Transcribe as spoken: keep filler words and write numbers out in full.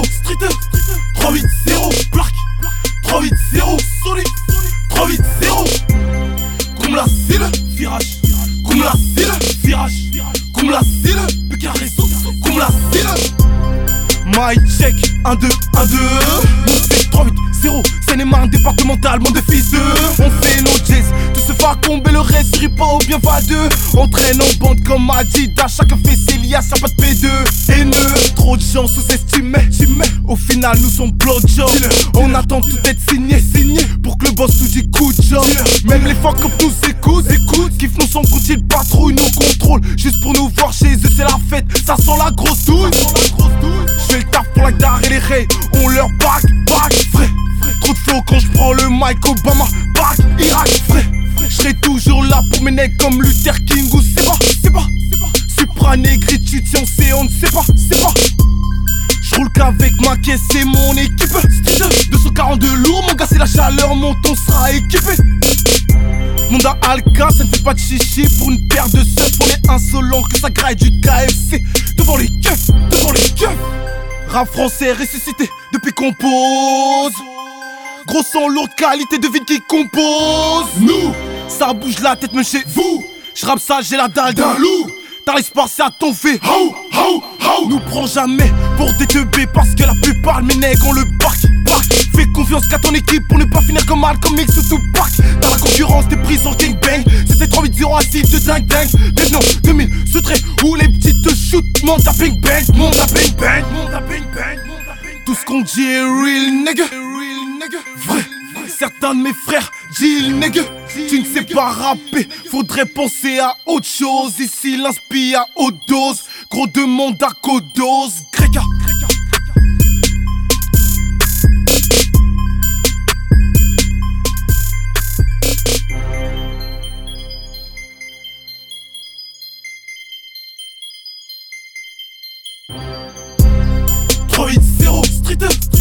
street. Trois huit zéro, plaque. Trois huit zéro, solide. Trois huit zéro. Comme la cile, virage. Comme la cile, virage. Comme la cile, Pékin réseau. Comme la cile. My check, un deux, un deux. Mon c'est trois huit zéro, Seine-et-Marne départemental, mon de fils de. On fait nos jazz, tout se va comber, le reste sur pas ou bien va deux. On traîne en bande comme Adidas, chaque fait ses liasses, y'a pas de P deux. Haineux, trop de gens sous-estimés. Au final, nous sommes blowjob. On attend tout être signé, signé. Pour que le boss nous dise coup de job. Même les fuck up nous écoutent, écoutent. Kiffent nos sons quand ils patrouillent, nous contrôlent. Juste pour nous voir chez eux, c'est la fête. Ça sent la grosse douille. Je fais le taf pour la guitare et les rays. On leur back, back, vrai. Trop de flow quand je prends le mic, Obama, back, Irak, vrai. J'serai toujours là pour mes necks comme Luther King ou c'est pas, c'est pas, c'est pas. Supra négritude, si on sait, on ne sait pas, c'est pas. J'roule qu'avec ma caisse et mon équipe. deux cent quarante-deux lourds, mon gars, c'est la chaleur, mon ton sera équipé. Monda Alka, ça ne fait pas de chichi pour une paire de seufs. On est insolent que ça graille du K F C. Devant les keufs, devant les keufs. Rap français ressuscité depuis qu'on pose. Gros son, lourde qualité de vie qui compose. Nous, ça bouge la tête même chez vous. J'rappe ça, j'ai la dalle d'un loup. T'arrives pas, c'est à ton fait. How, how, how. Nous prends jamais pour des teubés parce que la plupart de mes nègres ont le bac, bac. Fais confiance qu'à ton équipe pour ne pas finir comme Malcolm X ou Tupac. Dans la concurrence des prises en gangbang. C'était trois huit zéro assis de dingue dingue. Maintenant deux mille, ce trait où les petites te shoot. Monte à bing bang, monte à bing bang, monte à bing bang. Tout ce qu'on dit est real nigga, vrai. Certains de mes frères disent nigga, tu ne sais pas rapper, faudrait penser à autre chose. Ici l'inspire à haute dose, gros demande à Codos, Greka. Trois huit zéro, street.